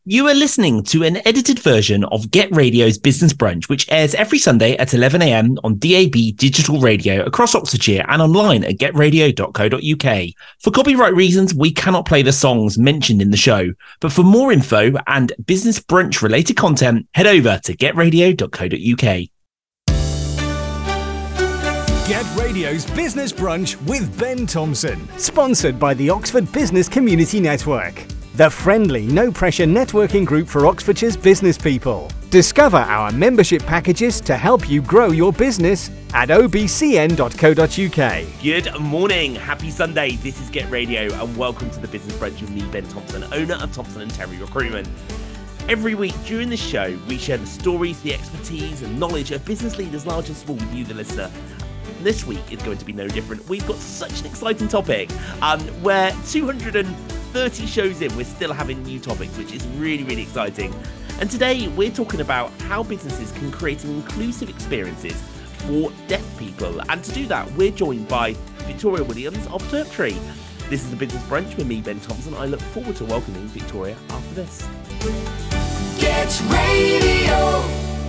You are listening to an edited version of Get Radio's Business Brunch, which airs every Sunday at 11 a.m. on DAB digital radio across Oxfordshire and online at getradio.co.uk. For copyright reasons, we cannot play the songs mentioned in the show, but for more info and Business Brunch related content, head over to getradio.co.uk. Get Radio's Business Brunch with Ben Thompson, sponsored by the Oxford Business Community Network, the friendly, no-pressure networking group for Oxfordshire's business people. Discover our membership packages to help you grow your business at obcn.co.uk. Good morning, happy Sunday. This is Get Radio, and welcome to the Business Brunch with me, Ben Thompson, owner of Thompson & Terry Recruitment. Every week during the show, we share the stories, the expertise, and knowledge of business leaders large and small with you, the listener. This week is going to be no different. We've got such an exciting topic where 230 shows in, we're still having new topics, which is really, really exciting. And today we're talking about how businesses can create inclusive experiences for deaf people. And to do that, we're joined by Victoria Williams of Terptree. This is the Business Brunch with me, Ben Thompson. I look forward to welcoming Victoria after this. Get Radio.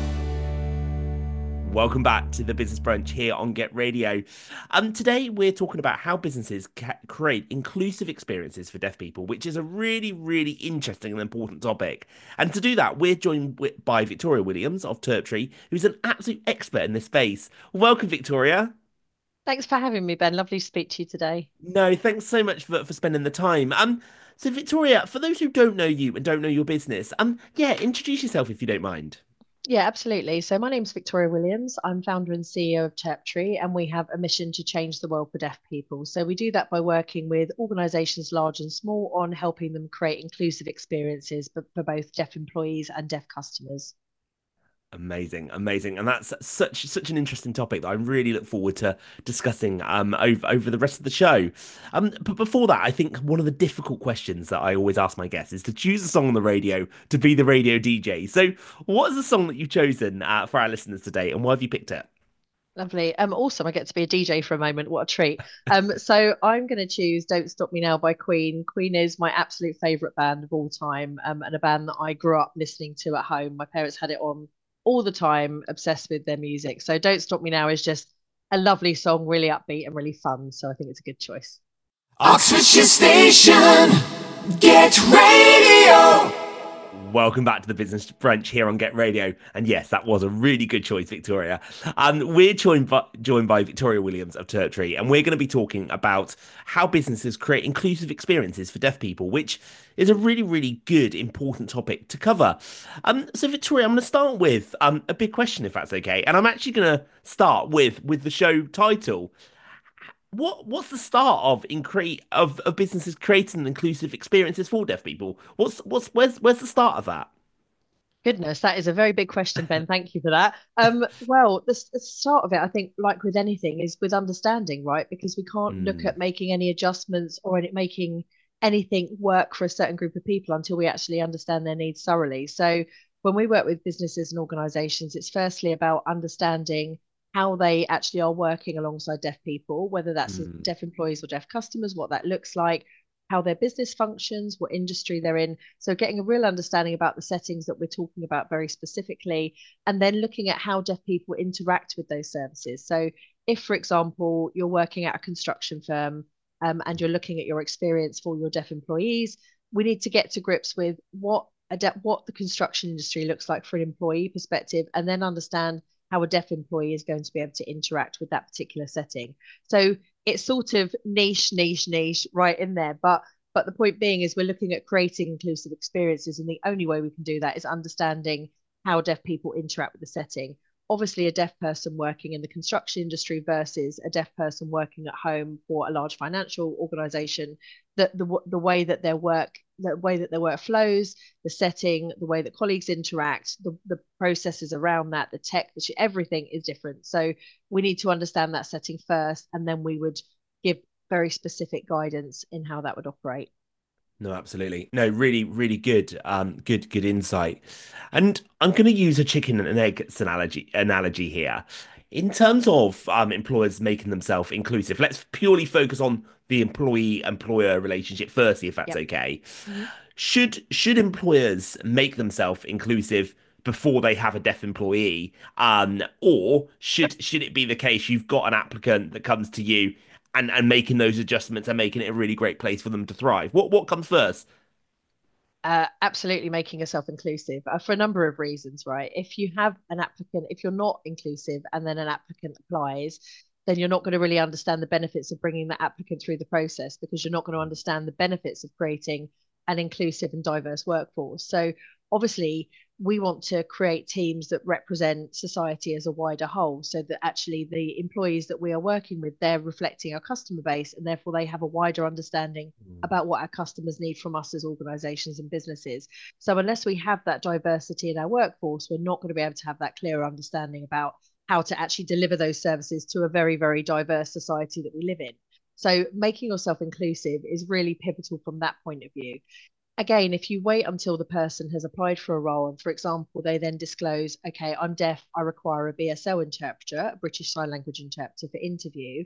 Welcome back to the Business Brunch here on Get Radio. Today we're talking about how businesses create inclusive experiences for deaf people, which is a really, really interesting and important topic. And to do that, we're joined by Victoria Williams of Terptree, who's an absolute expert in this space. Welcome, Victoria. Thanks for having me, Ben. Lovely to speak to you today. No, thanks so much for spending the time. So Victoria, for those who don't know you and don't know your business, introduce yourself if you don't mind. Yeah, absolutely. So my name's Victoria Williams. I'm founder and CEO of Terptree, and we have a mission to change the world for deaf people. So we do that by working with organisations large and small on helping them create inclusive experiences for both deaf employees and deaf customers. Amazing. And that's such an interesting topic that I really look forward to discussing over the rest of the show. But before that, I think one of the difficult questions that I always ask my guests is to choose a song on the radio to be the radio DJ. So what is the song that you've chosen for our listeners today, and why have you picked it? Lovely. Awesome. I get to be a DJ for a moment. What a treat. So I'm going to choose Don't Stop Me Now by Queen. Queen is my absolute favourite band of all time, and a band that I grew up listening to at home. My parents had it on all the time, obsessed with their music. So Don't Stop Me Now is just a lovely song, really upbeat and really fun. So I think it's a good choice. Oxfordshire Station, Get Radio. Welcome back to the Business Brunch here on Get Radio. And yes, that was a really good choice, Victoria. We're joined by Victoria Williams of Terptree, and we're going to be talking about how businesses create inclusive experiences for deaf people, which is a really, really good, important topic to cover. So Victoria, I'm going to start with a big question, if that's okay. And I'm actually going to start with the show title. What's the start of businesses creating inclusive experiences for deaf people? Where's the start of that? Goodness, that is a very big question, Ben. Thank you for that. Well, the start of it, I think, like with anything, is with understanding, right? Because we can't look at making any adjustments or making anything work for a certain group of people until we actually understand their needs thoroughly. So when we work with businesses and organizations, it's firstly about understanding how they actually are working alongside deaf people, whether that's deaf employees or deaf customers, what that looks like, how their business functions, what industry they're in. So getting a real understanding about the settings that we're talking about very specifically, and then looking at how deaf people interact with those services. So if, for example, you're working at a construction firm and you're looking at your experience for your deaf employees, we need to get to grips with what the construction industry looks like for an employee perspective, and then understand how a deaf employee is going to be able to interact with that particular setting. So it's sort of niche right in there. But the point being is we're looking at creating inclusive experiences, and the only way we can do that is understanding how deaf people interact with the setting. Obviously, a deaf person working in the construction industry versus a deaf person working at home for a large financial organization, that the way that their work flows, the setting, the way that colleagues interact, the processes around that, the tech, everything is different. So we need to understand that setting first, and then we would give very specific guidance in how that would operate. No, absolutely. No, really, really good. Good insight. And I'm going to use a chicken and egg analogy here. In terms of employers making themselves inclusive, let's purely focus on the employee-employer relationship firstly, if that's okay. should employers make themselves inclusive before they have a deaf employee, or should it be the case you've got an applicant that comes to you and making those adjustments and making it a really great place for them to thrive? What comes first? Absolutely making yourself inclusive for a number of reasons, right? If you have an applicant, if you're not inclusive and then an applicant applies, then you're not going to really understand the benefits of bringing that applicant through the process because you're not going to understand the benefits of creating an inclusive and diverse workforce. So obviously, we want to create teams that represent society as a wider whole so that actually the employees that we are working with, they're reflecting our customer base and therefore they have a wider understanding about what our customers need from us as organizations and businesses. So unless we have that diversity in our workforce, we're not going to be able to have that clearer understanding about how to actually deliver those services to a very, very diverse society that we live in. So making yourself inclusive is really pivotal from that point of view. Again, if you wait until the person has applied for a role and, for example, they then disclose, okay, I'm deaf, I require a BSL interpreter, a British Sign Language interpreter for interview.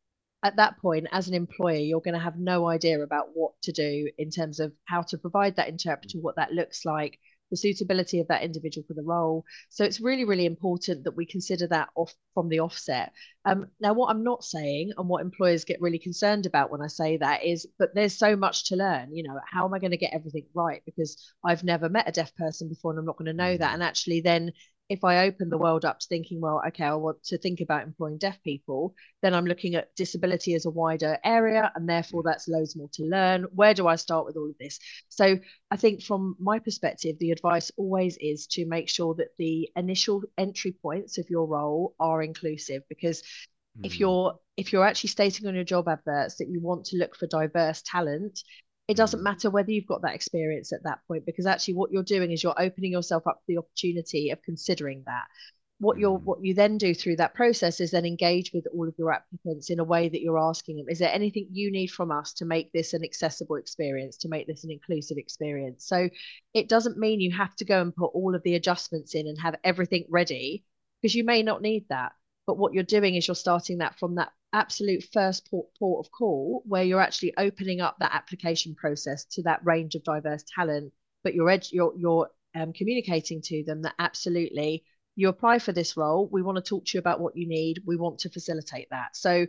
At that point, as an employer, you're going to have no idea about what to do in terms of how to provide that interpreter, what that looks like, the suitability of that individual for the role. So it's really, really important that we consider that off from the offset. Now, what I'm not saying and what employers get really concerned about when I say that is, but there's so much to learn. You know, how am I going to get everything right? Because I've never met a deaf person before and I'm not going to know that. And actually, then if I open the world up to thinking, well, okay, I want to think about employing deaf people, then I'm looking at disability as a wider area, and therefore that's loads more to learn. Where do I start with all of this? So I think from my perspective, the advice always is to make sure that the initial entry points of your role are inclusive, because if you're actually stating on your job adverts that you want to look for diverse talent, it doesn't matter whether you've got that experience at that point, because actually what you're doing is you're opening yourself up to the opportunity of considering that. What you then do through that process is then engage with all of your applicants in a way that you're asking them, is there anything you need from us to make this an accessible experience, to make this an inclusive experience? So it doesn't mean you have to go and put all of the adjustments in and have everything ready, because you may not need that. But what you're doing is you're starting that from that absolute first port of call, where you're actually opening up that application process to that range of diverse talent, but you're communicating to them that absolutely you apply for this role, we want to talk to you about what you need, we want to facilitate that. So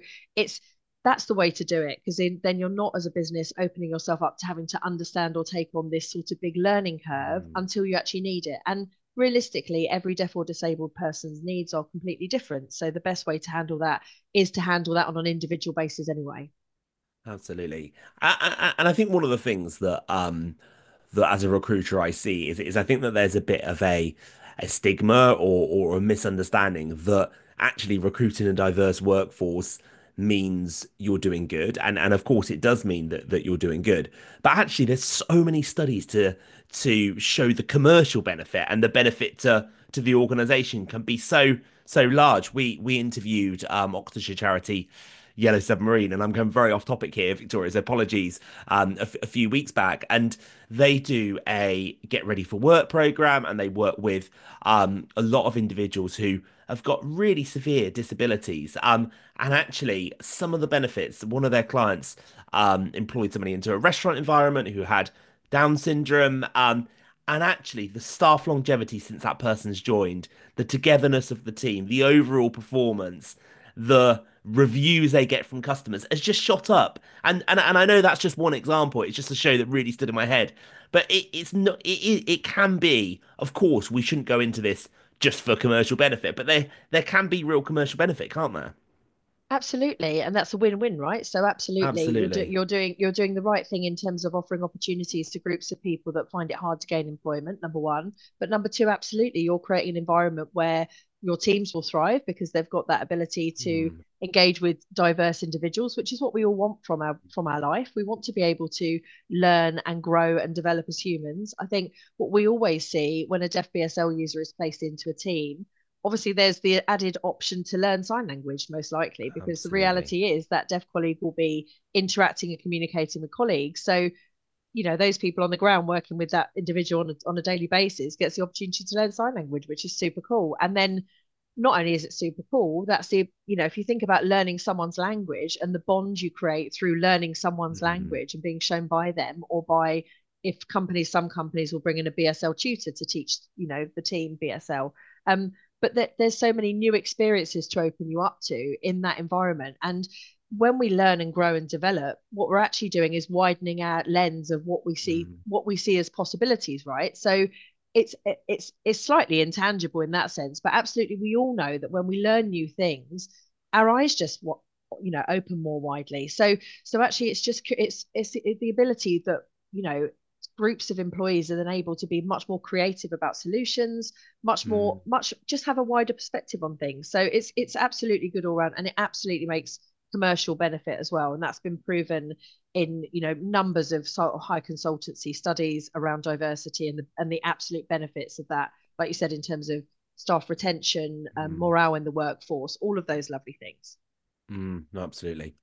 that's the way to do it, because then you're not, as a business, opening yourself up to having to understand or take on this sort of big learning curve until you actually need it. And realistically, every deaf or disabled person's needs are completely different. So the best way to handle that is to handle that on an individual basis anyway. Absolutely. And I think one of the things that as a recruiter I see is I think that there's a bit of a stigma or a misunderstanding that actually recruiting a diverse workforce means you're doing good. And of course it does mean that you're doing good. But actually there's so many studies to show the commercial benefit, and the benefit to the organization can be so large. We interviewed Oxfordshire charity Yellow Submarine, and I'm going very off topic here, Victoria's apologies, a few weeks back, and they do a get ready for work program, and they work with a lot of individuals who have got really severe disabilities, and actually some of the benefits, one of their clients employed somebody into a restaurant environment who had Down syndrome, and actually the staff longevity since that person's joined, the togetherness of the team, the overall performance, the reviews they get from customers has just shot up. And I know that's just one example. It's just a show that really stood in my head. But it's not. It can be. Of course, we shouldn't go into this just for commercial benefit, but there can be real commercial benefit, can't there? Absolutely, and that's a win-win, right? So absolutely, Absolutely. you're doing the right thing in terms of offering opportunities to groups of people that find it hard to gain employment, number one. But number two, absolutely, you're creating an environment where your teams will thrive because they've got that ability to engage with diverse individuals, which is what we all want from our life. We want to be able to learn and grow and develop as humans. I think what we always see when a deaf BSL user is placed into a team, obviously there's the added option to learn sign language, most likely, because the Absolutely. reality is that deaf colleague will be interacting and communicating with colleagues. So, you know, those people on the ground working with that individual on a daily basis gets the opportunity to learn sign language, which is super cool. And then not only is it super cool, that's if you think about learning someone's language and the bond you create through learning someone's Mhm. language and being shown by them or by if some companies will bring in a BSL tutor to teach, the team BSL. But there's so many new experiences to open you up to in that environment. And when we learn and grow and develop, what we're actually doing is widening our lens of what we see as possibilities, right? So it's slightly intangible in that sense, but absolutely we all know that when we learn new things, our eyes just open more widely. So actually it's the ability that groups of employees are then able to be much more creative about solutions, much just have a wider perspective on things. So it's absolutely good all around, and it absolutely makes commercial benefit as well. And that's been proven in numbers of sort of high consultancy studies around diversity and the absolute benefits of that, like you said, in terms of staff retention, morale in the workforce, all of those lovely things. Absolutely.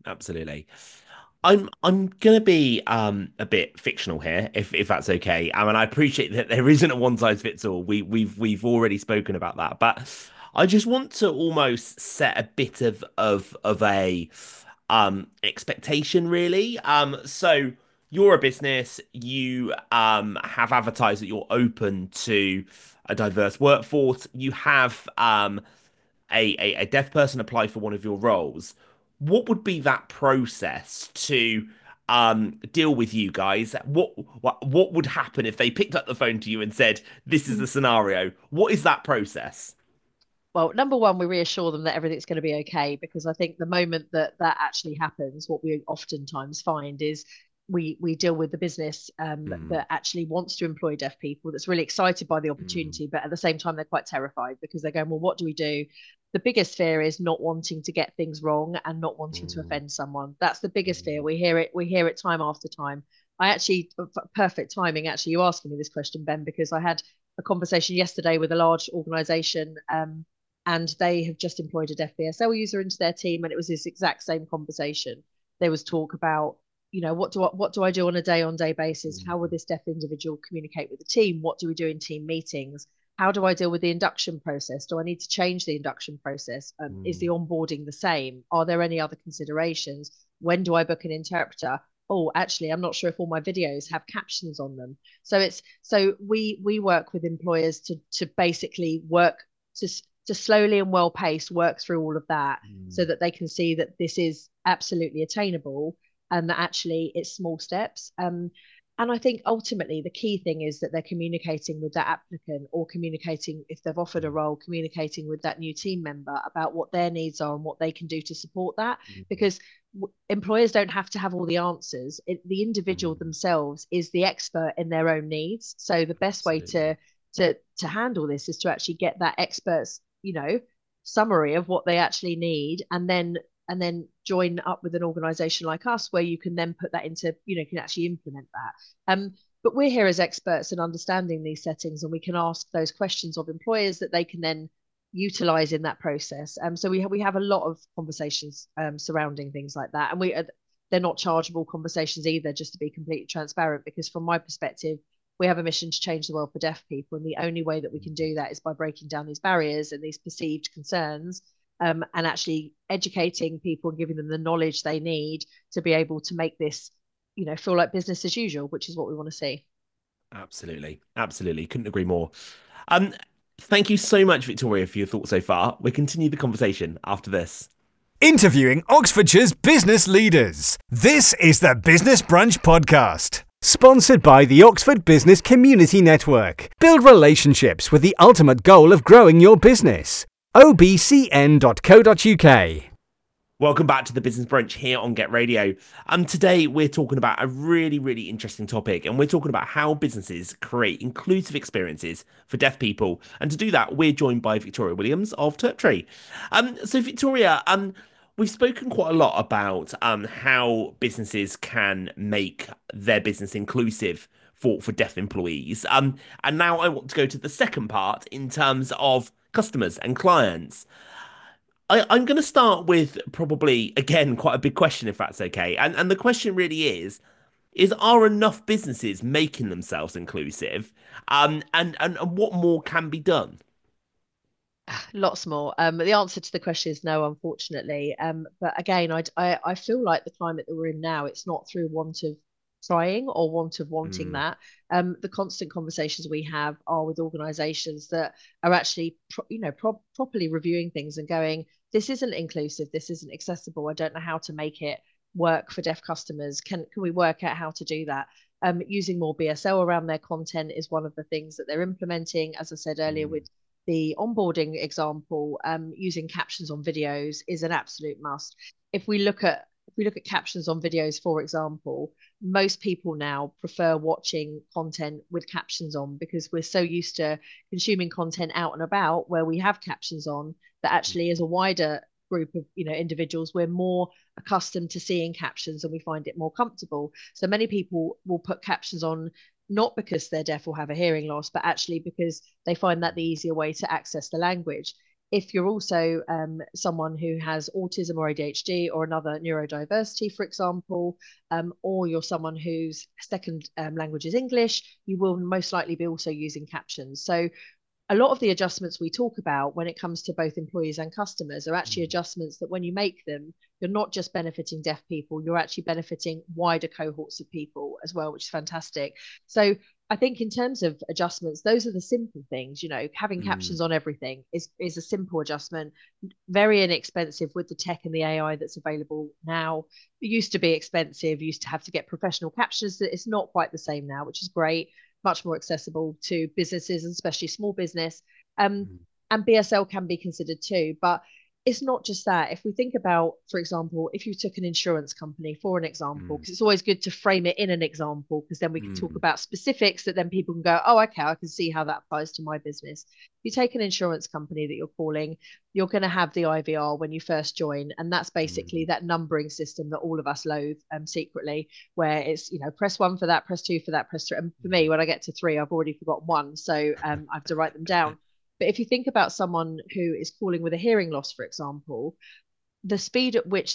I'm gonna be a bit fictional here, if that's okay. I mean, I appreciate that there isn't a one size fits all. We've already spoken about that, but I just want to almost set a bit of a expectation, really. So you're a business, you have advertised that you're open to a diverse workforce. You have a deaf person apply for one of your roles. What would be that process to deal with you guys? What would happen if they picked up the phone to you and said, "This is the scenario"? What is that process? Well, number one, we reassure them that everything's going to be okay, because I think the moment that that actually happens, what we oftentimes find is we deal with the business that actually wants to employ deaf people, that's really excited by the opportunity, but at the same time they're quite terrified because they're going, well, what do we do? The biggest fear is not wanting to get things wrong and not wanting to offend someone. That's the biggest fear. We hear it time after time. I actually, perfect timing, actually, you asking me this question, Ben, because I had a conversation yesterday with a large organization, and they have just employed a deaf BSL user into their team, and it was this exact same conversation. There was talk about, what do I do on a day-on-day basis? How will this deaf individual communicate with the team? What do we do in team meetings? How do I deal with the induction process? Do I need to change the induction process? Is the onboarding the same? Are there any other considerations? When do I book an interpreter? Oh, actually, I'm not sure if all my videos have captions on them. So we work with employers to basically work to slowly and well paced work through all of that, so that they can see that this is absolutely attainable and that actually it's small steps. And I think ultimately the key thing is that they're communicating with that applicant, or communicating, if they've offered a role, communicating with that new team member about what their needs are and what they can do to support that. Because employers don't have to have all the answers. The individual themselves is the expert in their own needs. So the best way to handle this is to actually get that expert's summary of what they actually need, and then join up with an organization like us where you can then put that into, can actually implement that. But we're here as experts in understanding these settings, and we can ask those questions of employers that they can then utilize in that process. So we have a lot of conversations surrounding things like that, and they're not chargeable conversations either, just to be completely transparent, because from my perspective, we have a mission to change the world for deaf people, and the only way that we can do that is by breaking down these barriers and these perceived concerns, and actually educating people and giving them the knowledge they need to be able to make this, feel like business as usual, which is what we want to see. Absolutely. Couldn't agree more. Thank you so much, Victoria, for your thoughts so far. We'll continue the conversation after this. Interviewing Oxfordshire's business leaders. This is the Business Brunch Podcast. Sponsored by the Oxford Business Community Network. Build relationships with the ultimate goal of growing your business. obcn.co.uk. Welcome back to the Business Brunch here on Get Radio. Today we're talking about a really, really interesting topic, and we're talking about how businesses create inclusive experiences for deaf people. And to do that, we're joined by Victoria Williams of Terptree. So Victoria, we've spoken quite a lot about how businesses can make their business inclusive for deaf employees. And now I want to go to the second part in terms of customers and clients. I'm going to start with probably, again, quite a big question, if that's okay. And the question really is are enough businesses making themselves inclusive? And what more can be done? Lots more. The answer to the question is no, unfortunately. But again, I feel like the climate that we're in now, it's not through want of trying or want of wanting Mm, that. The constant conversations we have are with organizations that are actually, properly reviewing things and going, this isn't inclusive, this isn't accessible. I don't know how to make it work for deaf customers. Can we work out how to do that? Using more BSL around their content is one of the things that they're implementing. As I said earlier, mm, with the onboarding example, using captions on videos is an absolute must. If we look at captions on videos, for example, most people now prefer watching content with captions on because we're so used to consuming content out and about where we have captions on that actually as a wider group of individuals we're more accustomed to seeing captions and we find it more comfortable. So many people will put captions on not because they're deaf or have a hearing loss, but actually because they find that the easier way to access the language. If you're also someone who has autism or ADHD or another neurodiversity, for example, or you're someone whose second language is English, you will most likely be also using captions. So a lot of the adjustments we talk about when it comes to both employees and customers are actually mm, adjustments that when you make them, you're not just benefiting deaf people, you're actually benefiting wider cohorts of people as well, which is fantastic. So I think in terms of adjustments, those are the simple things. Having mm, captions on everything is a simple adjustment, very inexpensive with the tech and the AI that's available now. It used to be expensive, you used to have to get professional captions. It's not quite the same now, which is great, much more accessible to businesses and especially small business. Um, mm, and BSL can be considered too. But it's not just that. If we think about, for example, if you took an insurance company for an example, mm, because it's always good to frame it in an example, because then we can talk mm, about specifics that then people can go, oh, okay, I can see how that applies to my business. You take an insurance company that you're calling, you're going to have the IVR when you first join. And that's basically mm, that numbering system that all of us loathe secretly, where it's, press one for that, press two for that, press three. And for me, mm, when I get to three, I've already forgotten one. So I have to write them down. But if you think about someone who is calling with a hearing loss, for example, the speed at which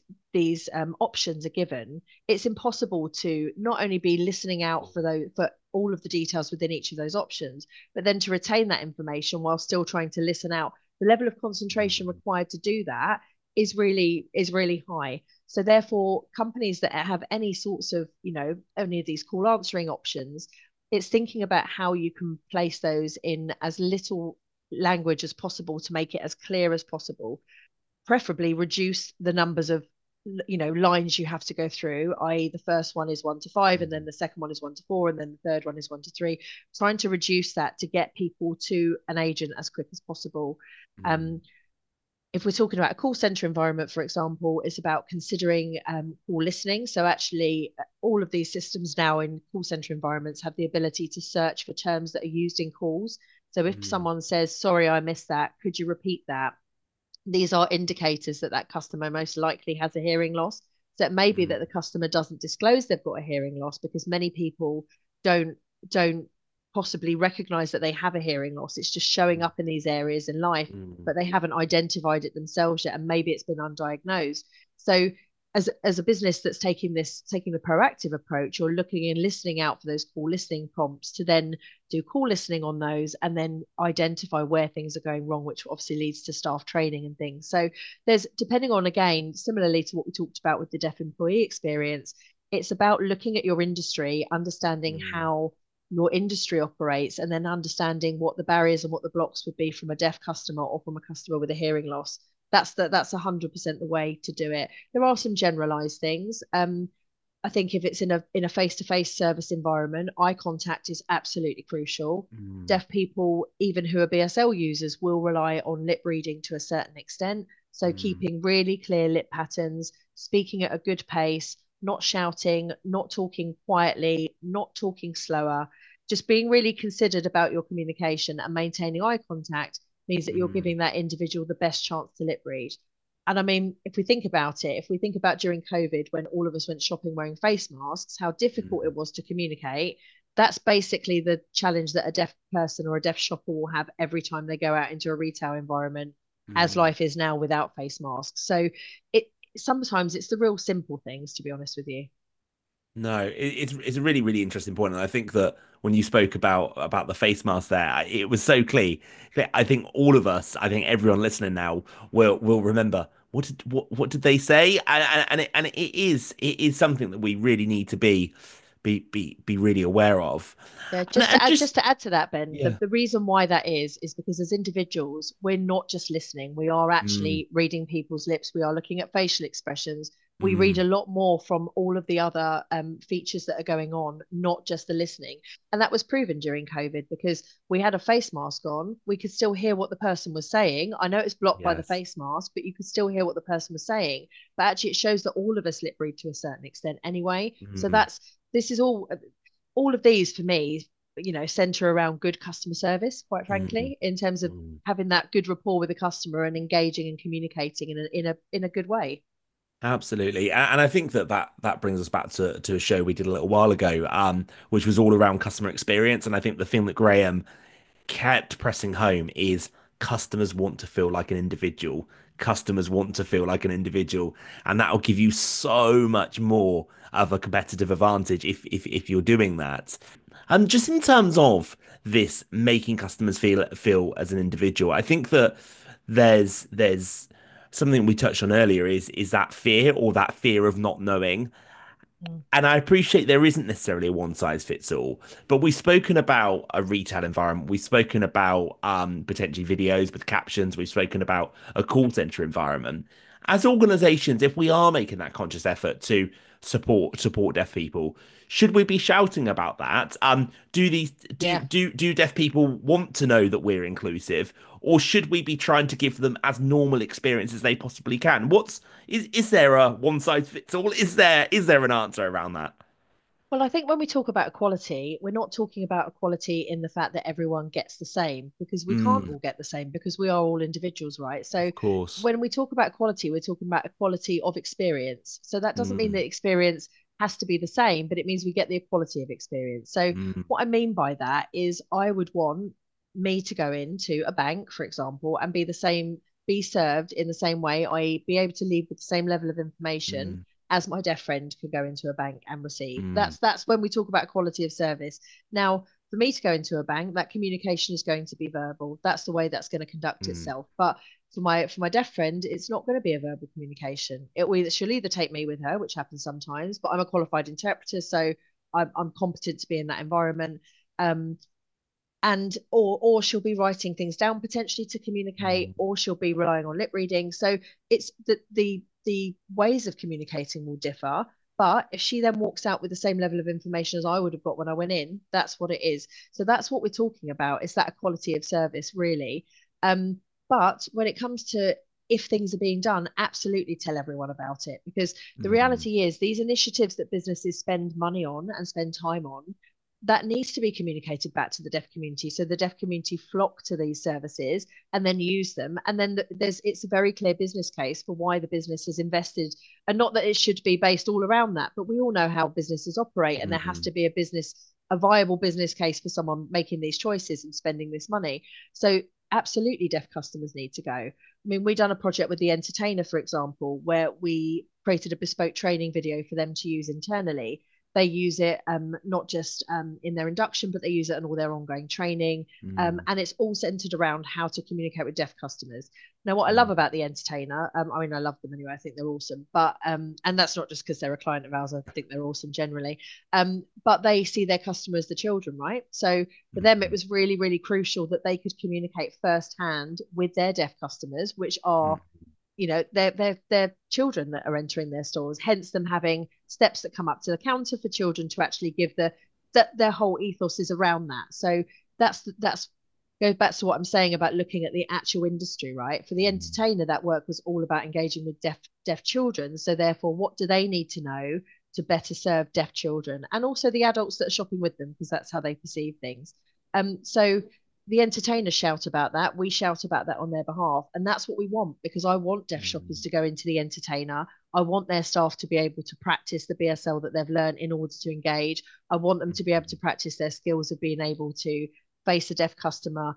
these options are given, it's impossible to not only be listening out for all of the details within each of those options, but then to retain that information while still trying to listen out. The level of concentration mm, required to do that is really high. So therefore, companies that have any sorts of any of these call answering options, it's thinking about how you can place those in as little language as possible to make it as clear as possible, preferably reduce the numbers of lines you have to go through, i.e. the first one is 1 to 5 and then mm, the second one is 1 to 4 and then the third one is 1 to 3, trying to reduce that to get people to an agent as quick as possible. mm, um, if we're talking about a call center environment, for example, it's about considering call listening. So actually, all of these systems now in call center environments have the ability to search for terms that are used in calls. So if mm, someone says, sorry, I missed that, could you repeat that? These are indicators that that customer most likely has a hearing loss. So it may be mm, that the customer doesn't disclose they've got a hearing loss because many people don't don't possibly recognize that they have a hearing loss. It's just showing up in these areas in life, mm, but they haven't identified it themselves yet, and maybe it's been undiagnosed. So as a business that's taking the proactive approach, you're looking and listening out for those call listening prompts to then do call listening on those and then identify where things are going wrong, which obviously leads to staff training and things. So there's, depending on, again, similarly to what we talked about with the deaf employee experience, it's about looking at your industry, understanding mm. how your industry operates, and then understanding what the barriers and what the blocks would be from a deaf customer or from a customer with a hearing loss. That's 100% the way to do it. There are some generalized things. I think if it's in a face-to-face service environment, eye contact is absolutely crucial. Mm, Deaf people, even who are BSL users, will rely on lip reading to a certain extent. So mm, keeping really clear lip patterns, speaking at a good pace, not shouting, not talking quietly, not talking slower, just being really considered about your communication and maintaining eye contact means that you're mm, giving that individual the best chance to lip read. And I mean, if we think about it, if we think about during COVID when all of us went shopping wearing face masks, how difficult mm, it was to communicate, that's basically the challenge that a deaf person or a deaf shopper will have every time they go out into a retail environment, as mm. life is now without face masks. So it sometimes it's the real simple things, to be honest with you. No, it's a really really interesting point, and I think that when you spoke about the face mask there, it was so clear. I think all of us, I think everyone listening now will remember what did they say? And it is something that we really need to be really aware of. Yeah, And just just to add to that, Ben, yeah. the reason why that is because as individuals, we're not just listening. We are Mm, actually reading people's lips. We are looking at facial expressions. We read mm, a lot more from all of the other features that are going on, not just the listening. And that was proven during COVID because we had a face mask on. We could still hear what the person was saying. I know it's blocked by the yes. face mask, but you could still hear what the person was saying. But actually, it shows that all of us lip read to a certain extent anyway. So Mm, that's this is all of these for me, center around good customer service, quite mm, frankly, in terms of mm. having that good rapport with the customer and engaging and communicating in a good way. Absolutely, and I think that brings us back to a show we did a little while ago, which was all around customer experience. And I think the thing that Graham kept pressing home is customers want to feel like an individual. Customers want to feel like an individual, and that will give you so much more of a competitive advantage if you're doing that. Just in terms of this making customers feel as an individual, I think that there's something we touched on earlier is that fear or that fear of not knowing. Mm. And I appreciate there isn't necessarily a one size fits all, but we've spoken about a retail environment. We've spoken about potentially videos with captions. We've spoken about a call center environment. As organizations, if we are making that conscious effort to support deaf people, should we be shouting about that? Do these Yeah. do deaf people want to know that we're inclusive, or should we be trying to give them as normal experience as they possibly can? Is there a one size fits all? Is there an answer around that? Well, I think when we talk about equality, we're not talking about equality in the fact that everyone gets the same because we can't Mm, all get the same because we are all individuals, right? So of course. when we talk about equality, we're talking about equality of experience. So that doesn't mean Mm, that experience has to be the same, but it means we get the equality of experience. So mm, what I mean by that is I would want me to go into a bank, for example, and be served in the same way, i.e., be able to leave with the same level of information mm, as my deaf friend could go into a bank and receive. mm, That's when we talk about quality of service. Now, for me to go into a bank, that communication is going to be verbal. That's the way that's going to conduct mm, itself. But for my deaf friend, it's not going to be a verbal communication. She'll either take me with her, which happens sometimes, but I'm a qualified interpreter, so I'm competent to be in that environment. Um, and or she'll be writing things down potentially to communicate, mm, or she'll be relying on lip reading. So it's the ways of communicating will differ. But if she then walks out with the same level of information as I would have got when I went in, that's what it is. So that's what we're talking about. It's that equality of service, really. Um, but when it comes to if things are being done, absolutely tell everyone about it because the mm, reality is these initiatives that businesses spend money on and spend time on that needs to be communicated back to the deaf community so the deaf community flock to these services and then use them and then it's a very clear business case for why the business has invested and not that it should be based all around that but we all know how businesses operate and there has mm, to be a viable business case for someone making these choices and spending this money. So absolutely deaf customers need to go. I mean, we done a project with the Entertainer, for example, where we created a bespoke training video for them to use internally. They use it not just in their induction, but they use it in all their ongoing training. mm, And it's all centered around how to communicate with deaf customers. Now, what I love mm. about the Entertainer, I mean, I love them anyway. I think they're awesome. But and that's not just because they're a client of ours. I think they're awesome generally. But they see their customers, the children, right? So for them, it Mm, was really, really crucial that they could communicate firsthand with their deaf customers, which are mm, they're children that are entering their stores, hence them having steps that come up to the counter for children to actually give that their whole ethos is around that. So that's goes back to what I'm saying about looking at the actual industry, right? For the mm, Entertainer, that work was all about engaging with deaf children. So therefore, what do they need to know to better serve deaf children and also the adults that are shopping with them because that's how they perceive things. So the Entertainers shout about that. We shout about that on their behalf. And that's what we want because I want deaf shoppers mm, to go into the Entertainer. I want their staff to be able to practice the BSL that they've learned in order to engage. I want them to be able to practice their skills of being able to face a deaf customer,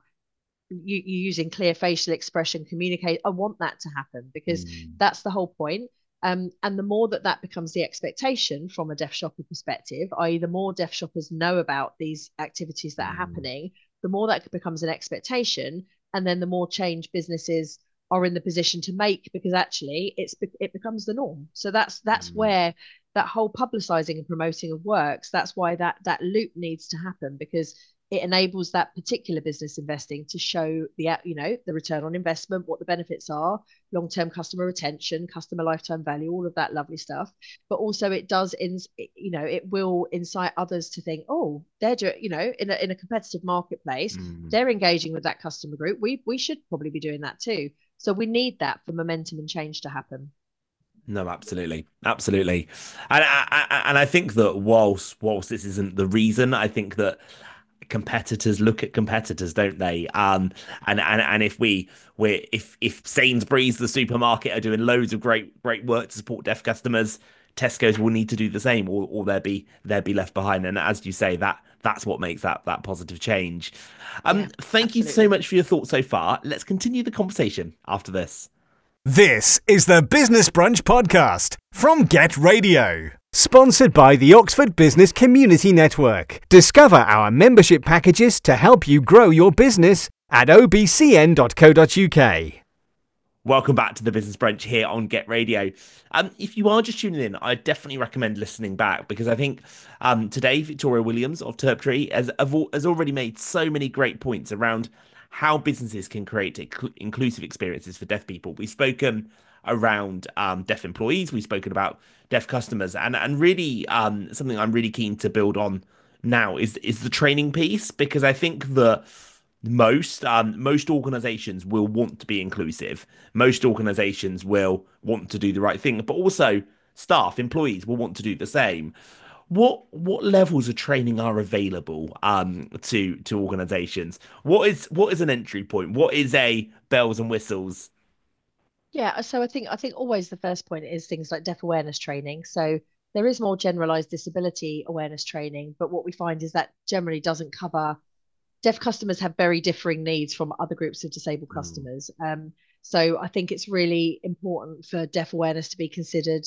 using clear facial expression, communicate. I want that to happen because mm, that's the whole point. And the more that becomes the expectation from a deaf shopper perspective, i.e., the more deaf shoppers know about these activities that are mm, happening, the more that becomes an expectation, and then the more change businesses are in the position to make, because actually it becomes the norm. So that's Mm. where that whole publicizing and promoting of works, that's why that loop needs to happen, because it enables that particular business investing to show the return on investment, what the benefits are, long-term customer retention, customer lifetime value, all of that lovely stuff. But also it does it will incite others to think, oh, they're doing, in a competitive marketplace, Mm. they're engaging with that customer group, we should probably be doing that too. So we need that for momentum and change to happen. No, absolutely, absolutely, and I think that whilst this isn't the reason, I think that competitors look at competitors, don't they? And if Sainsbury's, the supermarket, are doing loads of great work to support deaf customers, Tesco's will need to do the same, or they'll be left behind. And as you say, that's what makes that positive change. Yeah, Thank you so absolutely. much for your thoughts so far. Let's continue the conversation after this. This is the Business Brunch podcast from Get Radio. Sponsored by the Oxford Business Community Network. Discover our membership packages to help you grow your business at obcn.co.uk. Welcome back to the Business Brunch here on Get Radio. If you are just tuning in, I definitely recommend listening back, because I think today Victoria Williams of Terptree has already made so many great points around how businesses can create inclusive experiences for deaf people. We've spoken around deaf employees, we've spoken about deaf customers, and really something I'm really keen to build on now is the training piece, because I think that most organizations will want to be inclusive. Most organizations will want to do the right thing, but also staff, employees will want to do the same. What levels of training are available to organizations? What is an entry point? What is a bells and whistles? Yeah, so I think always the first point is things like deaf awareness training. So there is more generalized disability awareness training, but what we find is that generally doesn't cover deaf customers have very differing needs from other groups of disabled Mm, customers. So I think it's really important for deaf awareness to be considered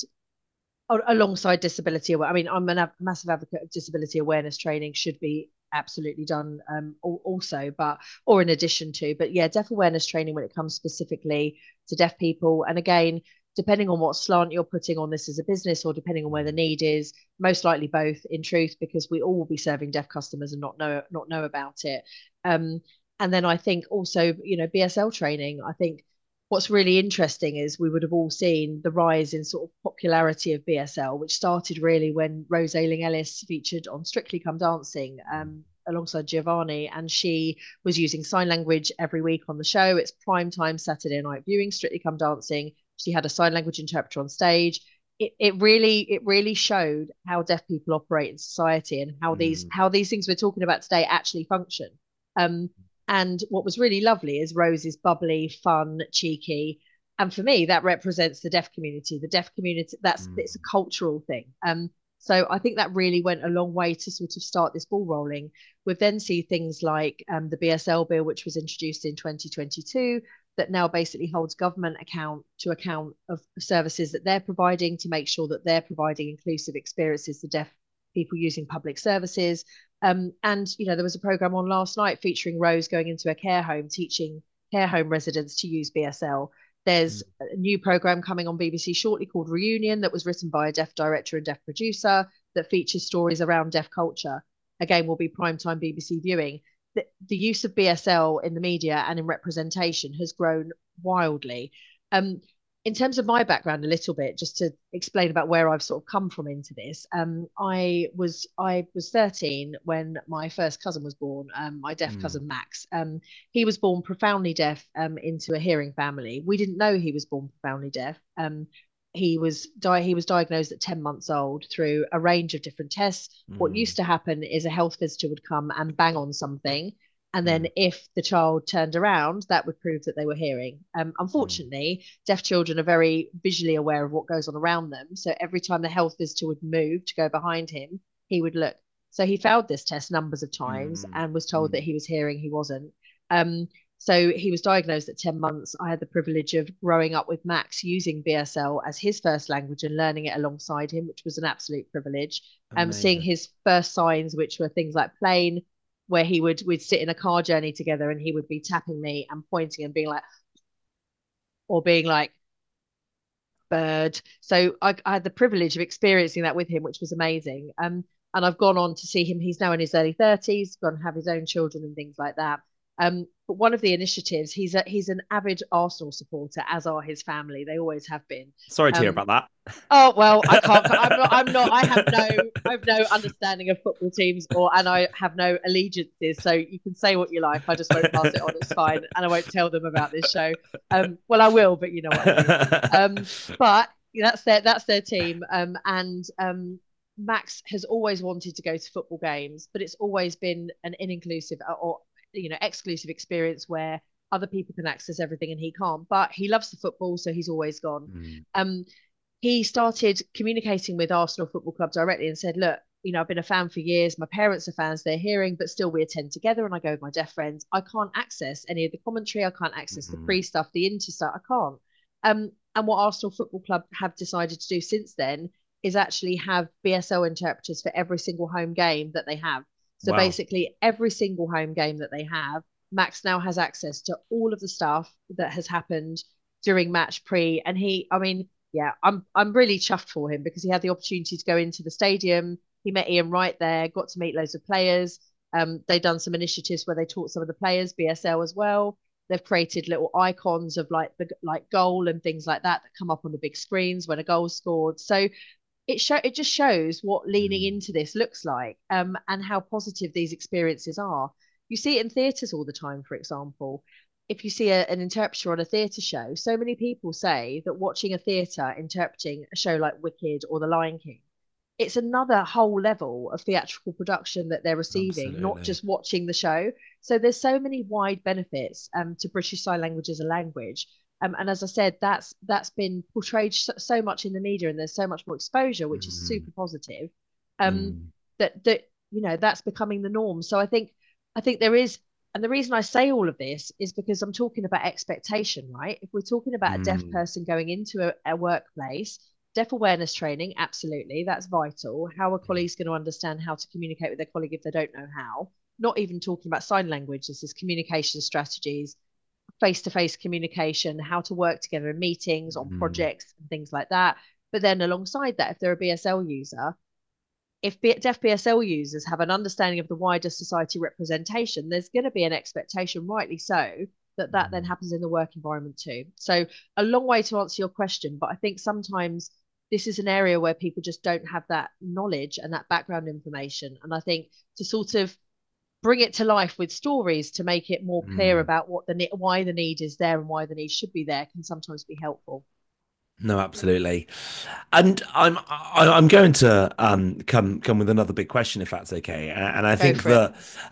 alongside disability awareness. I mean, I'm a massive advocate of disability awareness training should be absolutely done also, but or in addition to. But yeah, deaf awareness training when it comes specifically to deaf people. And again, depending on what slant you're putting on this as a business, or depending on where the mm, need is, most likely both, in truth, because we all will be serving deaf customers and not know about it. Um, and then I think also, BSL training. I think what's really interesting is we would have all seen the rise in sort of popularity of BSL, which started really when Rose Ayling-Ellis featured on Strictly Come Dancing alongside Giovanni, and she was using sign language every week on the show. It's prime time Saturday night viewing, Strictly Come Dancing. She had a sign language interpreter on stage. It really showed how deaf people operate in society, and how these mm, how these things we're talking about today actually function. Um, and what was really lovely is Rose is bubbly, fun, cheeky. And for me, that represents the deaf community. The deaf community, it's a mm, cultural thing. So I think that really went a long way to sort of start this ball rolling. We've then seen things like the BSL bill, which was introduced in 2022, that now basically holds government account of services that they're providing, to make sure that they're providing inclusive experiences to deaf people using public services. And there was a program on last night featuring Rose going into a care home, teaching care home residents to use BSL. There's mm, a new program coming on BBC shortly called Reunion, that was written by a deaf director and deaf producer, that features stories around deaf culture. Again, will be primetime BBC viewing. The use of BSL in the media and in representation has grown wildly. Um, in terms of my background, a little bit, just to explain about where I've sort of come from into this. I was 13 when my first cousin was born. My deaf mm, cousin Max. He was born profoundly deaf into a hearing family. We didn't know he was born profoundly deaf. He was diagnosed at 10 months old through a range of different tests. What mm, used to happen is a health visitor would come and bang on something, and then mm, if the child turned around, that would prove that they were hearing. mm, Unfortunately, deaf children are very visually aware of what goes on around them. So every time the health visitor would move to go behind him, he would look. So he failed this test numbers of times mm, and was told that mm, he was hearing. He wasn't. Um, so he was diagnosed at 10 months. I had the privilege of growing up with Max using BSL as his first language and learning it alongside him, which was an absolute privilege. Seeing amazing. his first signs, which were things like plane, where we'd sit in a car journey together, and he would be tapping me and pointing and being like, or being like, bird. So I had the privilege of experiencing that with him, which was amazing. And I've gone on to see him. He's now in his early 30s, gone to have his own children and things like that. But one of the initiatives, he's an avid Arsenal supporter, as are his family. They always have been. Sorry to hear about that. Oh well, I can't. I'm not. I have no understanding of football teams, and I have no allegiances. So you can say what you like. I just won't pass it on. It's fine, and I won't tell them about this show. Well, I will, but you know what I mean. But that's their team. Max has always wanted to go to football games, but it's always been an inclusive or exclusive experience where other people can access everything and he can't. But he loves the football, so he's always gone. He started communicating with Arsenal Football Club directly and said, look, I've been a fan for years. My parents are fans, they're hearing, but still we attend together and I go with my deaf friends. I can't access any of the commentary. I can't access the pre stuff, the inter stuff. I can't. And what Arsenal Football Club have decided to do since then is actually have BSL interpreters for every single home game that they have. So basically every single home game that they have, Max now has access to all of the stuff that has happened during match pre. And I'm really chuffed for him because he had the opportunity to go into the stadium. He met Ian Wright there, got to meet loads of players. They've done some initiatives where they taught some of the players BSL as well. They've created little icons of like goal and things like that come up on the big screens when a goal's scored. So it just shows what leaning into this looks like, and how positive these experiences are. You see it in theatres all the time, for example. If you see an interpreter on a theatre show, so many people say that watching a theatre interpreting a show like Wicked or The Lion King, it's another whole level of theatrical production that they're receiving, not just watching the show. So there's so many wide benefits to British Sign Language as a language. And as I said, that's been portrayed so much in the media, and there's so much more exposure, which is super positive. That's becoming the norm. So I think there is. And the reason I say all of this is because I'm talking about expectation, right? If we're talking about a deaf person going into a workplace, deaf awareness training, absolutely, that's vital. How are colleagues going to understand how to communicate with their colleague if they don't know how? Not even talking about sign language, this is communication strategies, face-to-face communication, how to work together in meetings, on projects and things like that. But then alongside that, if they're a BSL user, if deaf BSL users have an understanding of the wider society representation, there's going to be an expectation, rightly so, that then happens in the work environment too. So a long way to answer your question, but I think sometimes this is an area where people just don't have that knowledge and that background information. And I think to sort of bring it to life with stories to make it more clear about why the need is there and why the need should be there can sometimes be helpful. No, absolutely. And I'm going to come with another big question, if that's okay. And I think that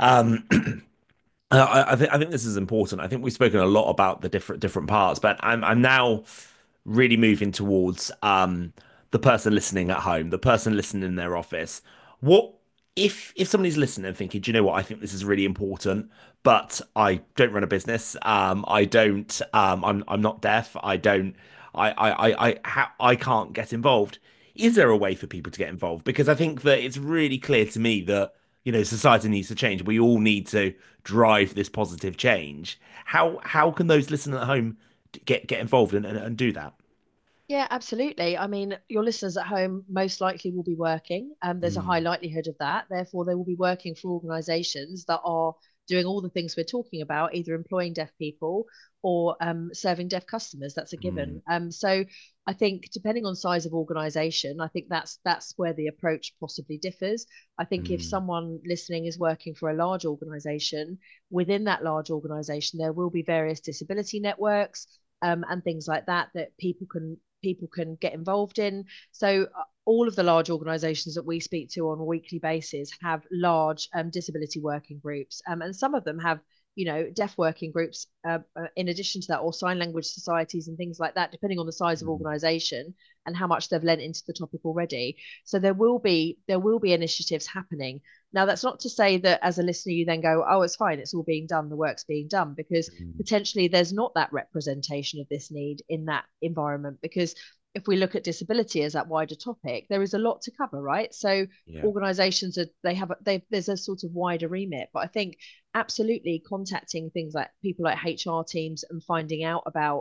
I think this is important. I think we've spoken a lot about the different parts, but I'm now really moving towards the person listening at home, the person listening in their office. What if somebody's listening and thinking, do you know what? I think this is really important, but I don't run a business. I don't. I'm not deaf. I don't. I can't get involved. Is there a way for people to get involved? Because I think that it's really clear to me that, society needs to change. We all need to drive this positive change. How can those listening at home get involved and do that? Yeah, absolutely. I mean, your listeners at home most likely will be working, and there's a high likelihood of that. Therefore, they will be working for organisations that are doing all the things we're talking about, either employing deaf people or serving deaf customers. That's a given. So I think depending on size of organisation, I think that's where the approach possibly differs. I think if someone listening is working for a large organisation, within that large organisation, there will be various disability networks and things like that people can get involved in. So all of the large organisations that we speak to on a weekly basis have large disability working groups, and some of them have deaf working groups in addition to that, or sign language societies and things like that, depending on the size of organisation and how much they've lent into the topic already. So there will be initiatives happening. Now, that's not to say that as a listener you then go, oh, it's fine, it's all being done, the work's being done, because potentially there's not that representation of this need in that environment. Because if we look at disability as that wider topic, there is a lot to cover, right? So organizations there's a sort of wider remit, but I think absolutely contacting things like people like HR teams and finding out about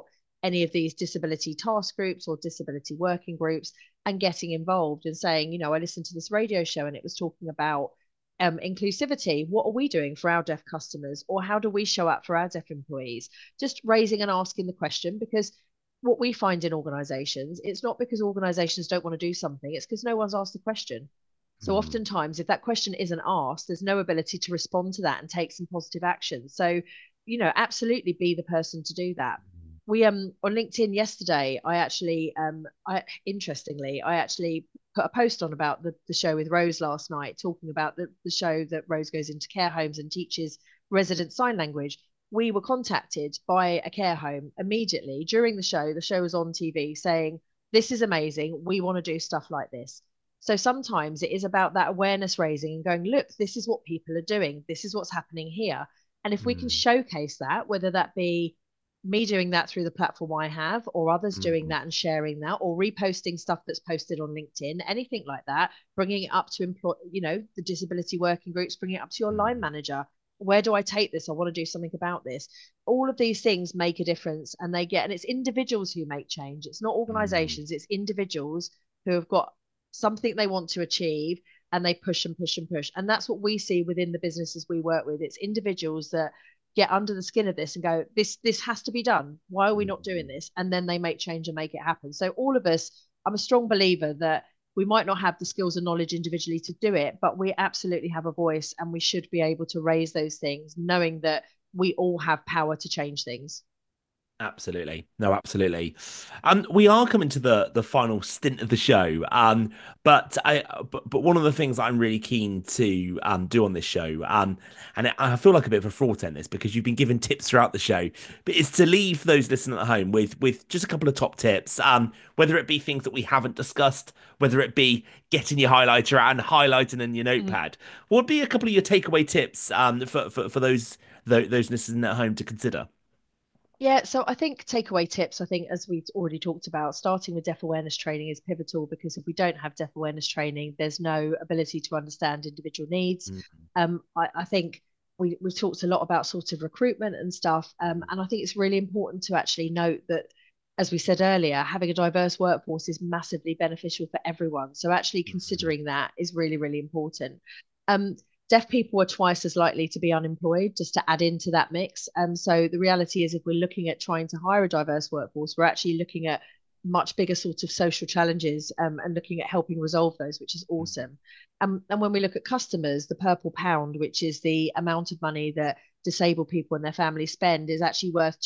any of these disability task groups or disability working groups and getting involved and saying, you know, I listened to this radio show and it was talking about inclusivity. What are we doing for our deaf customers, or how do we show up for our deaf employees? Just raising and asking the question, because what we find in organizations, it's not because organizations don't want to do something, it's because no one's asked the question. So oftentimes, if that question isn't asked, there's no ability to respond to that and take some positive action. So, you know, absolutely be the person to do that. We on LinkedIn yesterday, I actually put a post on about the show with Rose last night, talking about the show that Rose goes into care homes and teaches resident sign language. We were contacted by a care home immediately during the show. The show was on TV saying, this is amazing. We want to do stuff like this. So sometimes it is about that awareness raising and going, look, this is what people are doing. This is what's happening here. And if we can showcase that, whether that be me doing that through the platform I have, or others doing that and sharing that, or reposting stuff that's posted on LinkedIn, anything like that, bringing it up to the disability working groups, bringing it up to your line manager. Where do I take this? I want to do something about this. All of these things make a difference, and it's individuals who make change. It's not organizations, it's individuals who have got something they want to achieve, and they push and push and push. And that's what we see within the businesses we work with. It's individuals that get under the skin of this and go, this has to be done. Why are we not doing this? And then they make change and make it happen. So all of us, I'm a strong believer that we might not have the skills and knowledge individually to do it, but we absolutely have a voice, and we should be able to raise those things, knowing that we all have power to change things. Absolutely. No, absolutely. We are coming to the final stint of the show. But one of the things I'm really keen to do on this show, and I feel like a bit of a fraud in this because you've been given tips throughout the show, but is to leave those listening at home with just a couple of top tips, whether it be things that we haven't discussed, whether it be getting your highlighter out and highlighting in your notepad. What would be a couple of your takeaway tips for those listening at home to consider? Yeah, so I think takeaway tips, I think, as we've already talked about, starting with deaf awareness training is pivotal, because if we don't have deaf awareness training, there's no ability to understand individual needs. I think we've talked a lot about sort of recruitment and stuff. And I think it's really important to actually note that, as we said earlier, having a diverse workforce is massively beneficial for everyone. So actually considering that is really, really important. Deaf people are twice as likely to be unemployed, just to add into that mix. So the reality is, if we're looking at trying to hire a diverse workforce, we're actually looking at much bigger sorts of social challenges, and looking at helping resolve those, which is awesome. And when we look at customers, the purple pound, which is the amount of money that disabled people and their families spend, is actually worth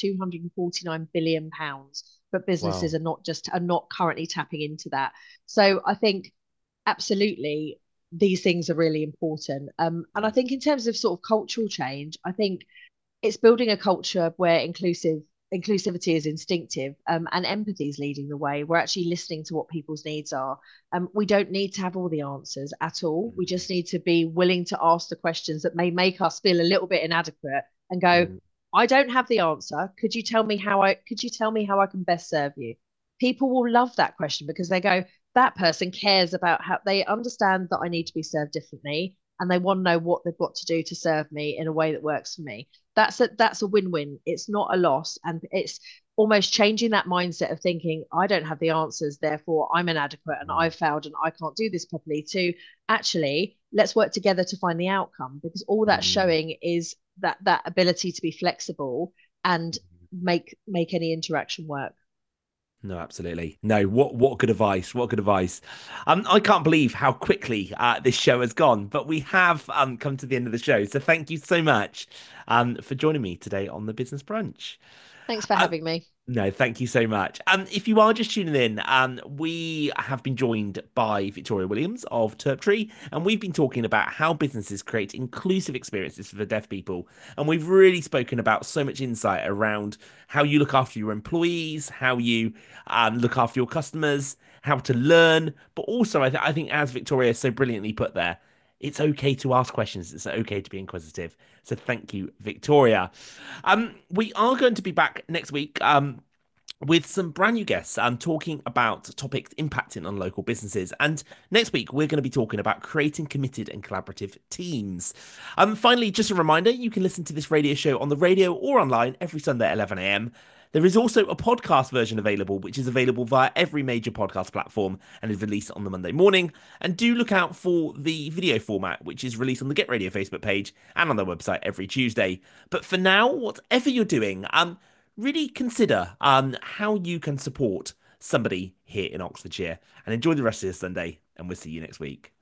£249 billion. But businesses are not currently tapping into that. So I think absolutely these things are really important. And I think in terms of sort of cultural change, I think it's building a culture where inclusivity is instinctive, and empathy is leading the way. We're actually listening to what people's needs are. We don't need to have all the answers at all. We just need to be willing to ask the questions that may make us feel a little bit inadequate and go, I don't have the answer. Could you tell me how I can best serve you? People will love that question, because they go, that person cares about how they understand that I need to be served differently, and they want to know what they've got to do to serve me in a way that works for me. That's a win-win. It's not a loss. And it's almost changing that mindset of thinking, I don't have the answers, therefore I'm inadequate and I've failed and I can't do this properly, to actually, let's work together to find the outcome, because all that's showing is that ability to be flexible and make any interaction work. No, absolutely. No, what good advice. What good advice. I can't believe how quickly this show has gone, but we have come to the end of the show. So thank you so much for joining me today on the Business Brunch. Thanks for having me. No, thank you so much. If you are just tuning in, we have been joined by Victoria Williams of Terptree, and we've been talking about how businesses create inclusive experiences for deaf people. And we've really spoken about so much insight around how you look after your employees, how you look after your customers, how to learn, but also I think, as Victoria so brilliantly put there, it's okay to ask questions. It's okay to be inquisitive. So thank you, Victoria. We are going to be back next week with some brand new guests talking about topics impacting on local businesses. And next week, we're going to be talking about creating committed and collaborative teams. Finally, just a reminder, you can listen to this radio show on the radio or online every Sunday at 11 a.m. There is also a podcast version available, which is available via every major podcast platform and is released on the Monday morning. And do look out for the video format, which is released on the Get Radio Facebook page and on their website every Tuesday. But for now, whatever you're doing, really consider how you can support somebody here in Oxfordshire, and enjoy the rest of your Sunday, and we'll see you next week.